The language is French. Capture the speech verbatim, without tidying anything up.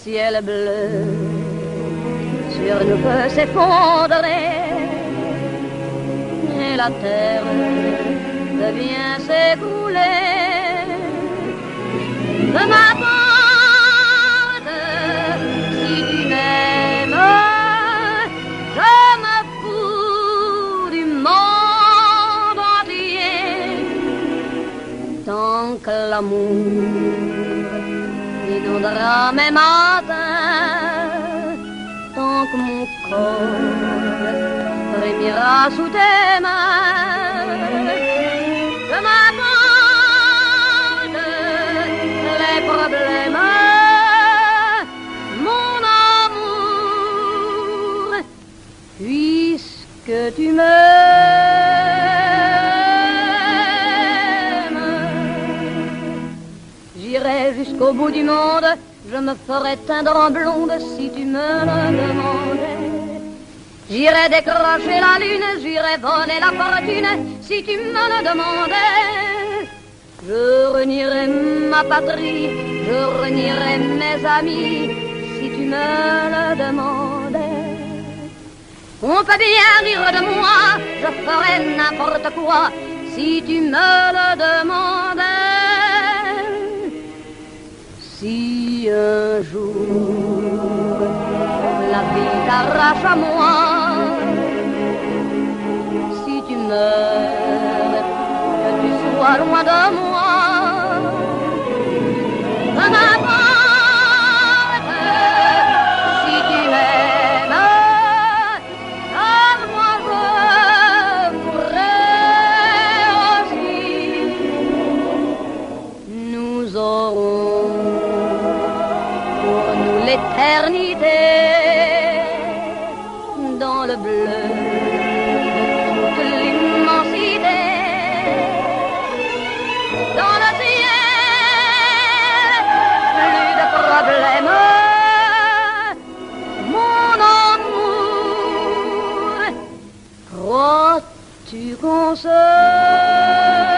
ciel bleu sur nous peut s'effondrer et la terre devient s'écrouler. De ma part, si tu m'aimes, je me fous du monde entier. Tant que l'amour inondera mes matins, tant que mon corps frémira sous tes mains, je m'apporte les problèmes, mon amour, puisque tu m'aimes. J'irai jusqu'au bout du monde, je me ferai teindre en blonde si tu me le demandais. J'irai décrocher la lune, j'irai voler la fortune si tu me le demandais. Je renierai ma patrie, je renierai mes amis si tu me le demandais. On peut bien rire de moi, je ferai n'importe quoi si tu me le demandais. Si un jour la vie t'arrache à moi, si tu meurs, que tu sois loin de moi, peu m'importe. Si tu m'aimes, comme moi je mourrai aussi. Nous aurons l'éternité dans le bleu de toute l'immensité, dans le ciel, plus de problèmes, mon amour, crois-tu qu'on se